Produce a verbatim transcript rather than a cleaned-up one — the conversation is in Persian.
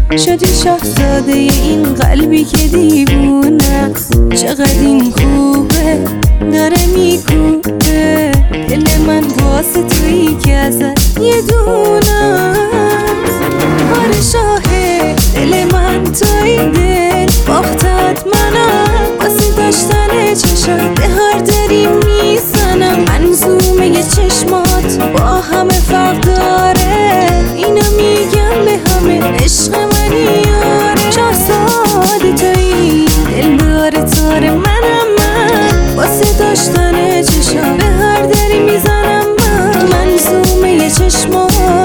شدی شاهزاده این قلبی که دیوونه، چقدر این خوبه داره میکوبه دل من واسه تویی که ازت یه دونه. آره شاهد دل من تویی، دل باختت منم واسه داشتن چشم به هر دری میزنم. منظومه چشمات با همه فرق داره، اینو میگم به همه عشق منی یاره. شاهزاده تویی دلدار تار منم، من واسه داشتن چشم به هر دری میزنم. من منظومه چشمات